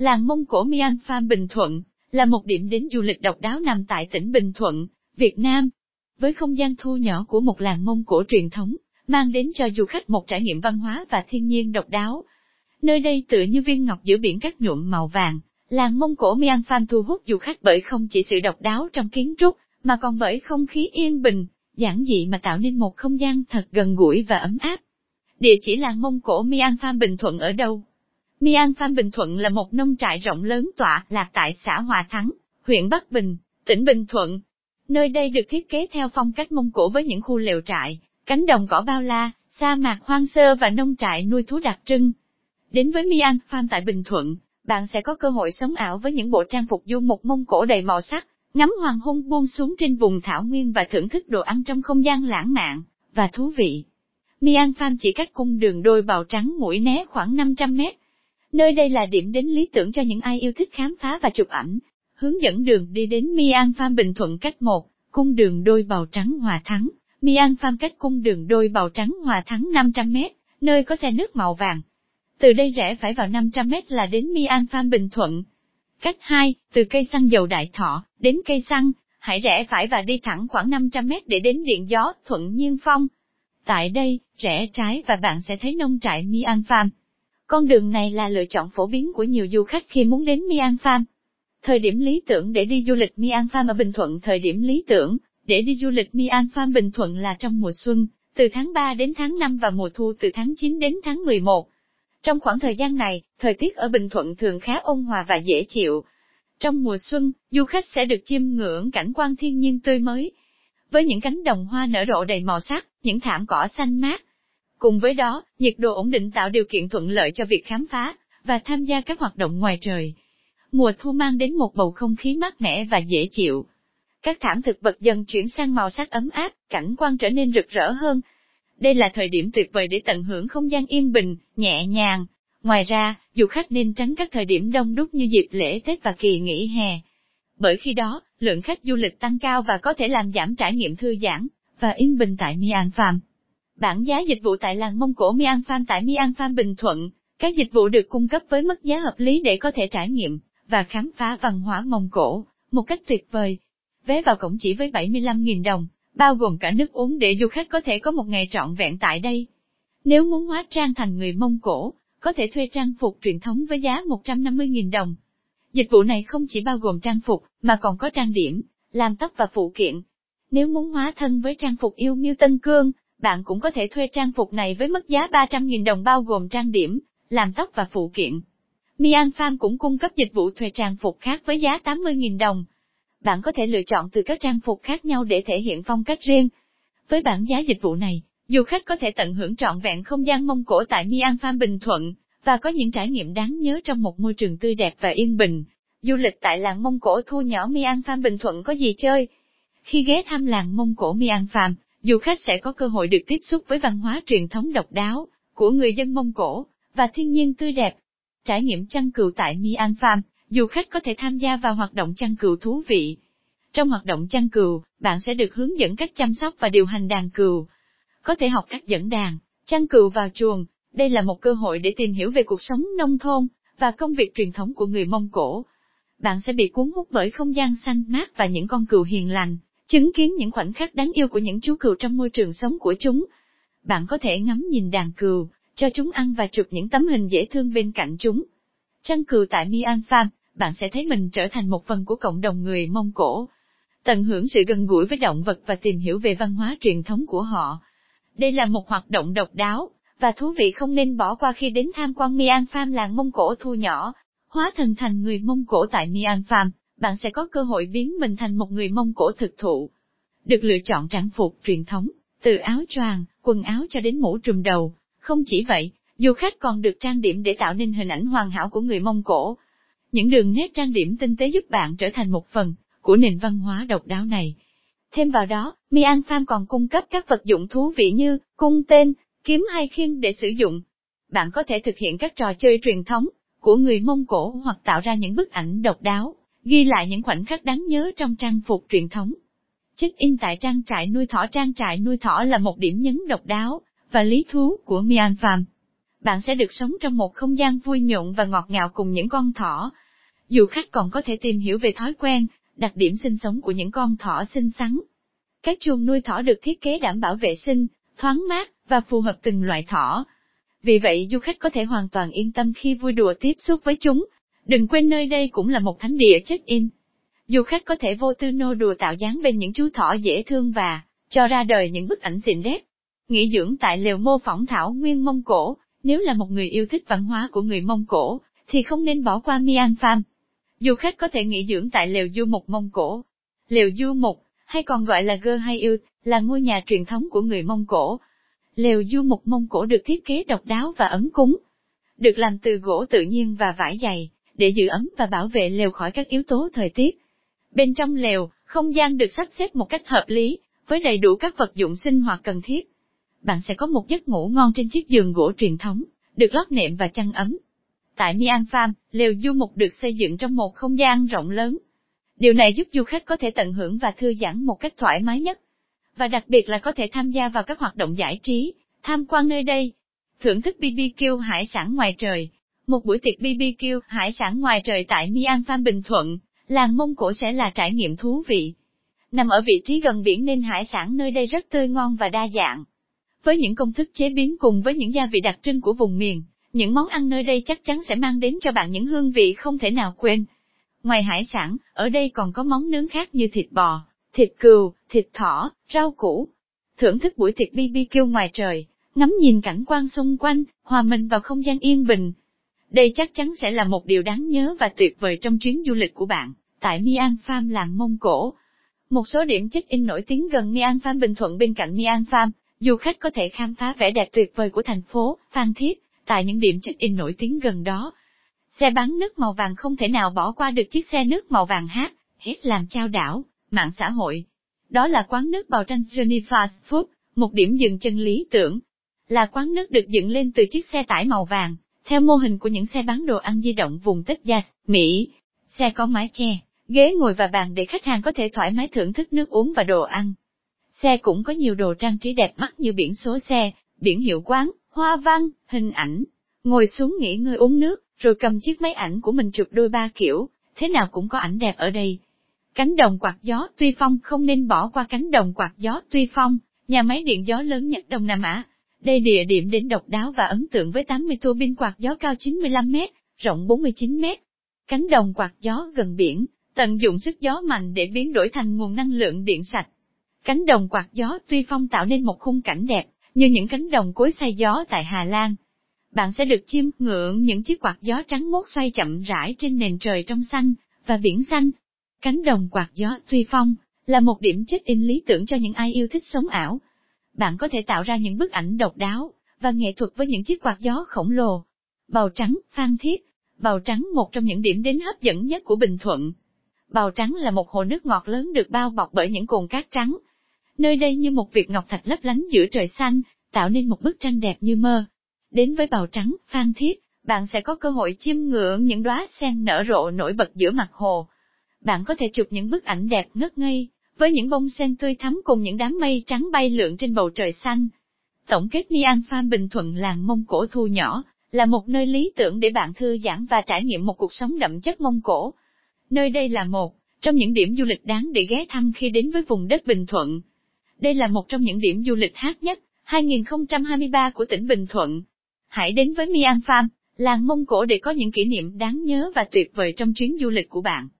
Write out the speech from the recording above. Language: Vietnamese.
Làng Mông Cổ Mian Farm Bình Thuận là một điểm đến du lịch độc đáo nằm tại tỉnh Bình Thuận, Việt Nam. Với không gian thu nhỏ của một làng Mông Cổ truyền thống, mang đến cho du khách một trải nghiệm văn hóa và thiên nhiên độc đáo. Nơi đây tựa như viên ngọc giữa biển cát nhuộm màu vàng, làng Mông Cổ Mian Farm thu hút du khách bởi không chỉ sự độc đáo trong kiến trúc, mà còn bởi không khí yên bình, giản dị mà tạo nên một không gian thật gần gũi và ấm áp. Địa chỉ làng Mông Cổ Mian Farm Bình Thuận ở đâu? Mian Farm Bình Thuận là một nông trại rộng lớn tọa lạc tại xã Hòa Thắng, huyện Bắc Bình, tỉnh Bình Thuận. Nơi đây được thiết kế theo phong cách Mông Cổ với những khu lều trại, cánh đồng cỏ bao la, sa mạc hoang sơ và nông trại nuôi thú đặc trưng. Đến với Mian Farm tại Bình Thuận, bạn sẽ có cơ hội sống ảo với những bộ trang phục du mục Mông Cổ đầy màu sắc, ngắm hoàng hôn buông xuống trên vùng thảo nguyên và thưởng thức đồ ăn trong không gian lãng mạn và thú vị. Mian Farm chỉ cách cung đường đôi bào trắng Mũi Né khoảng 500 mét. Nơi đây là điểm đến lý tưởng cho những ai yêu thích khám phá và chụp ảnh. Hướng dẫn đường đi đến Mian Farm Bình Thuận cách 1, cung đường đôi bào trắng Hòa Thắng. Mian Farm cách cung đường đôi bào trắng Hòa Thắng 500 mét, nơi có xe nước màu vàng. Từ đây rẽ phải vào 500 mét là đến Mian Farm Bình Thuận. Cách 2, từ cây xăng dầu Đại Thọ đến cây xăng, hãy rẽ phải và đi thẳng khoảng 500 mét để đến điện gió Thuận Nhiên Phong. Tại đây, rẽ trái và bạn sẽ thấy nông trại Mian Farm. Con đường này là lựa chọn phổ biến của nhiều du khách khi muốn đến Mian Farm. Thời điểm lý tưởng để đi du lịch Mian Farm ở Bình Thuận. Thời điểm lý tưởng để đi du lịch Mian Farm Bình Thuận là trong mùa xuân, từ tháng 3 đến tháng 5 và mùa thu từ tháng 9 đến tháng 11. Trong khoảng thời gian này, thời tiết ở Bình Thuận thường khá ôn hòa và dễ chịu. Trong mùa xuân, du khách sẽ được chiêm ngưỡng cảnh quan thiên nhiên tươi mới. Với những cánh đồng hoa nở rộ đầy màu sắc, những thảm cỏ xanh mát. Cùng với đó, nhiệt độ ổn định tạo điều kiện thuận lợi cho việc khám phá và tham gia các hoạt động ngoài trời. Mùa thu mang đến một bầu không khí mát mẻ và dễ chịu. Các thảm thực vật dần chuyển sang màu sắc ấm áp, cảnh quan trở nên rực rỡ hơn. Đây là thời điểm tuyệt vời để tận hưởng không gian yên bình, nhẹ nhàng. Ngoài ra, du khách nên tránh các thời điểm đông đúc như dịp lễ Tết và kỳ nghỉ hè. Bởi khi đó, lượng khách du lịch tăng cao và có thể làm giảm trải nghiệm thư giãn và yên bình tại Mian Farm. Bảng giá dịch vụ tại làng Mông Cổ Mian Farm tại Mian Farm Bình Thuận. Các dịch vụ được cung cấp với mức giá hợp lý để có thể trải nghiệm và khám phá văn hóa Mông Cổ một cách tuyệt vời. Vé vào cổng chỉ với 75.000 đồng, bao gồm cả nước uống để du khách có thể có một ngày trọn vẹn tại đây. Nếu muốn hóa trang thành người Mông Cổ, có thể thuê trang phục truyền thống với giá 150.000 đồng. Dịch vụ này không chỉ bao gồm trang phục, mà còn có trang điểm, làm tóc và phụ kiện. Nếu muốn hóa thân với trang phục yêu Miêu Tân Cương, bạn cũng có thể thuê trang phục này với mức giá 300.000 đồng bao gồm trang điểm, làm tóc và phụ kiện. Mian Farm cũng cung cấp dịch vụ thuê trang phục khác với giá 80.000 đồng. Bạn có thể lựa chọn từ các trang phục khác nhau để thể hiện phong cách riêng. Với bảng giá dịch vụ này, du khách có thể tận hưởng trọn vẹn không gian Mông Cổ tại Mian Farm Bình Thuận, và có những trải nghiệm đáng nhớ trong một môi trường tươi đẹp và yên bình. Du lịch tại làng Mông Cổ thu nhỏ Mian Farm Bình Thuận có gì chơi? Khi ghé thăm làng Mông Cổ Mian Farm, du khách sẽ có cơ hội được tiếp xúc với văn hóa truyền thống độc đáo của người dân Mông Cổ và thiên nhiên tươi đẹp. Trải nghiệm chăn cừu tại Mian Farm, du khách có thể tham gia vào hoạt động chăn cừu thú vị. Trong hoạt động chăn cừu, bạn sẽ được hướng dẫn cách chăm sóc và điều hành đàn cừu. Có thể học cách dẫn đàn, chăn cừu vào chuồng. Đây là một cơ hội để tìm hiểu về cuộc sống nông thôn và công việc truyền thống của người Mông Cổ. Bạn sẽ bị cuốn hút bởi không gian xanh mát và những con cừu hiền lành, chứng kiến những khoảnh khắc đáng yêu của những chú cừu trong môi trường sống của chúng. Bạn có thể ngắm nhìn đàn cừu, cho chúng ăn và chụp những tấm hình dễ thương bên cạnh chúng. Chăn cừu tại Mian Farm, bạn sẽ thấy mình trở thành một phần của cộng đồng người Mông Cổ. Tận hưởng sự gần gũi với động vật và tìm hiểu về văn hóa truyền thống của họ. Đây là một hoạt động độc đáo và thú vị không nên bỏ qua khi đến tham quan Mian Farm làng Mông Cổ thu nhỏ. Hóa thân thành người Mông Cổ tại Mian Farm, bạn sẽ có cơ hội biến mình thành một người Mông Cổ thực thụ. Được lựa chọn trang phục truyền thống, từ áo choàng, quần áo cho đến mũ trùm đầu. Không chỉ vậy, du khách còn được trang điểm để tạo nên hình ảnh hoàn hảo của người Mông Cổ. Những đường nét trang điểm tinh tế giúp bạn trở thành một phần của nền văn hóa độc đáo này. Thêm vào đó, Mian Farm còn cung cấp các vật dụng thú vị như cung tên, kiếm hay khiên để sử dụng. Bạn có thể thực hiện các trò chơi truyền thống của người Mông Cổ hoặc tạo ra những bức ảnh độc đáo, ghi lại những khoảnh khắc đáng nhớ trong trang phục truyền thống. Check-in tại trang trại nuôi thỏ. Trang trại nuôi thỏ là một điểm nhấn độc đáo và lý thú của Mian Farm. Bạn sẽ được sống trong một không gian vui nhộn và ngọt ngào cùng những con thỏ. Du khách còn có thể tìm hiểu về thói quen, đặc điểm sinh sống của những con thỏ xinh xắn. Các chuồng nuôi thỏ được thiết kế đảm bảo vệ sinh, thoáng mát và phù hợp từng loại thỏ. Vì vậy du khách có thể hoàn toàn yên tâm khi vui đùa tiếp xúc với chúng. Đừng quên nơi đây cũng là một thánh địa check-in. Du khách có thể vô tư nô đùa tạo dáng bên những chú thỏ dễ thương và cho ra đời những bức ảnh xinh đẹp. Nghỉ dưỡng tại lều mô phỏng thảo nguyên Mông Cổ. Nếu là một người yêu thích văn hóa của người Mông Cổ, thì không nên bỏ qua Mian Farm. Du khách có thể nghỉ dưỡng tại lều du mục Mông Cổ. Lều du mục, hay còn gọi là Ger Hayut, là ngôi nhà truyền thống của người Mông Cổ. Lều du mục Mông Cổ được thiết kế độc đáo và ấm cúng. Được làm từ gỗ tự nhiên và vải dày, để giữ ấm và bảo vệ lều khỏi các yếu tố thời tiết. Bên trong lều, không gian được sắp xếp một cách hợp lý, với đầy đủ các vật dụng sinh hoạt cần thiết. Bạn sẽ có một giấc ngủ ngon trên chiếc giường gỗ truyền thống, được lót nệm và chăn ấm. Tại Mian Farm, lều du mục được xây dựng trong một không gian rộng lớn. Điều này giúp du khách có thể tận hưởng và thư giãn một cách thoải mái nhất. Và đặc biệt là có thể tham gia vào các hoạt động giải trí, tham quan nơi đây. Thưởng thức BBQ hải sản ngoài trời. Một buổi tiệc BBQ hải sản ngoài trời tại Mian Farm Bình Thuận, làng Mông Cổ sẽ là trải nghiệm thú vị. Nằm ở vị trí gần biển nên hải sản nơi đây rất tươi ngon và đa dạng. Với những công thức chế biến cùng với những gia vị đặc trưng của vùng miền, những món ăn nơi đây chắc chắn sẽ mang đến cho bạn những hương vị không thể nào quên. Ngoài hải sản, ở đây còn có món nướng khác như thịt bò, thịt cừu, thịt thỏ, rau củ. Thưởng thức buổi tiệc BBQ ngoài trời, ngắm nhìn cảnh quan xung quanh, hòa mình vào không gian yên bình. Đây chắc chắn sẽ là một điều đáng nhớ và tuyệt vời trong chuyến du lịch của bạn, tại Mian Farm làng Mông Cổ. Một số điểm check-in nổi tiếng gần Mian Farm Bình Thuận. Bên cạnh Mian Farm, du khách có thể khám phá vẻ đẹp tuyệt vời của thành phố Phan Thiết, tại những điểm check-in nổi tiếng gần đó. Xe bán nước màu vàng không thể nào bỏ qua được chiếc xe nước màu vàng hết làm chao đảo mạng xã hội. Đó là quán nước Bào Tranh Journey Fast Food, một điểm dừng chân lý tưởng. Là quán nước được dựng lên từ chiếc xe tải màu vàng, theo mô hình của những xe bán đồ ăn di động vùng Texas, Mỹ. Xe có mái che, ghế ngồi và bàn để khách hàng có thể thoải mái thưởng thức nước uống và đồ ăn. Xe cũng có nhiều đồ trang trí đẹp mắt như biển số xe, biển hiệu quán, hoa văn, hình ảnh. Ngồi xuống nghỉ ngơi uống nước, rồi cầm chiếc máy ảnh của mình chụp đôi ba kiểu, thế nào cũng có ảnh đẹp ở đây. Cánh đồng quạt gió Tuy Phong. Không nên bỏ qua cánh đồng quạt gió Tuy Phong, nhà máy điện gió lớn nhất Đông Nam Á. Đây địa điểm đến độc đáo và ấn tượng với 80 tua bin quạt gió cao 95 mét, rộng 49 mét. Cánh đồng quạt gió gần biển, tận dụng sức gió mạnh để biến đổi thành nguồn năng lượng điện sạch. Cánh đồng quạt gió Tuy Phong tạo nên một khung cảnh đẹp, như những cánh đồng cối xay gió tại Hà Lan. Bạn sẽ được chiêm ngưỡng những chiếc quạt gió trắng muốt xoay chậm rãi trên nền trời trong xanh và biển xanh. Cánh đồng quạt gió Tuy Phong là một điểm check-in lý tưởng cho những ai yêu thích sống ảo. Bạn có thể tạo ra những bức ảnh độc đáo và nghệ thuật với những chiếc quạt gió khổng lồ. Bào Trắng, Phan Thiết. Bào Trắng, một trong những điểm đến hấp dẫn nhất của Bình Thuận. Bào Trắng là một hồ nước ngọt lớn được bao bọc bởi những cồn cát trắng. Nơi đây như một việt ngọc thạch lấp lánh giữa trời xanh, tạo nên một bức tranh đẹp như mơ. Đến với Bào Trắng, Phan Thiết, bạn sẽ có cơ hội chiêm ngưỡng những đóa sen nở rộ nổi bật giữa mặt hồ. Bạn có thể chụp những bức ảnh đẹp ngất ngây, với những bông sen tươi thắm cùng những đám mây trắng bay lượn trên bầu trời xanh. Tổng kết, Mian Farm Bình Thuận làng Mông Cổ thu nhỏ, là một nơi lý tưởng để bạn thư giãn và trải nghiệm một cuộc sống đậm chất Mông Cổ. Nơi đây là một trong những điểm du lịch đáng để ghé thăm khi đến với vùng đất Bình Thuận. Đây là một trong những điểm du lịch hot nhất 2023 của tỉnh Bình Thuận. Hãy đến với Mian Farm, làng Mông Cổ để có những kỷ niệm đáng nhớ và tuyệt vời trong chuyến du lịch của bạn.